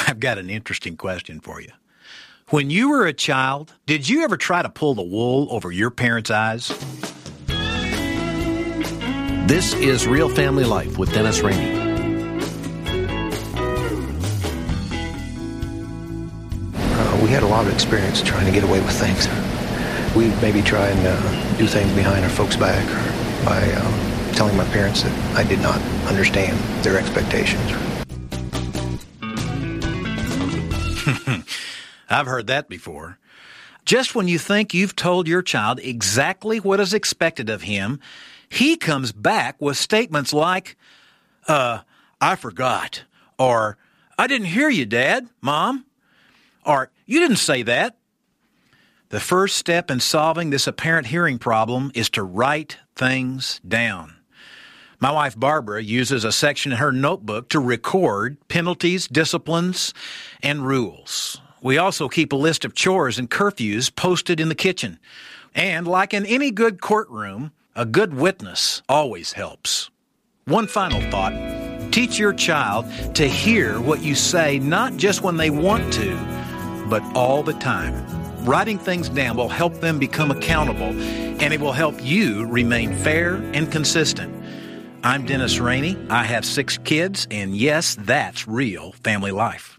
I've got an interesting question for you. When you were a child, did you ever try to pull the wool over your parents' eyes? This is Real Family Life with Dennis Rainey. We had a lot of experience trying to get away with things. We'd maybe try and do things behind our folks' back or by telling my parents that I did not understand their expectations. I've heard that before. Just when you think you've told your child exactly what is expected of him, he comes back with statements like, I forgot, or I didn't hear you, Dad, Mom, or you didn't say that. The first step in solving this apparent hearing problem is to write things down. My wife Barbara uses a section in her notebook to record penalties, disciplines, and rules. We also keep a list of chores and curfews posted in the kitchen. And like in any good courtroom, a good witness always helps. One final thought. Teach your child to hear what you say not just when they want to, but all the time. Writing things down will help them become accountable, and it will help you remain fair and consistent. I'm Dennis Rainey. I have 6 kids, and yes, that's real family life.